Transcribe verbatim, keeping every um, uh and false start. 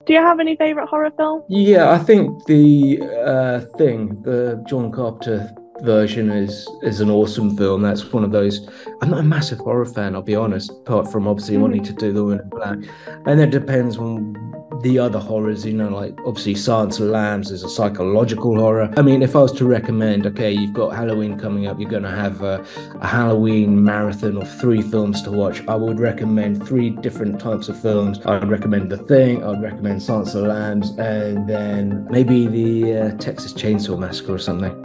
Do you have any favorite horror film? Yeah, I think the uh, Thing, the John Carpenter version, is is an awesome film. That's one of those. I'm not a massive horror fan, I'll be honest, apart from obviously wanting Mhm. to do The Woman in Black, and it depends on the other horrors. You know, like obviously Silence of the Lambs is a psychological horror. I mean, if I was to recommend, okay, you've got Halloween coming up, you're going to have a, a Halloween marathon of three films to watch. I would recommend three different types of films. I would recommend The Thing. I would recommend Silence of the Lambs, and then maybe the uh, Texas Chainsaw Massacre or something.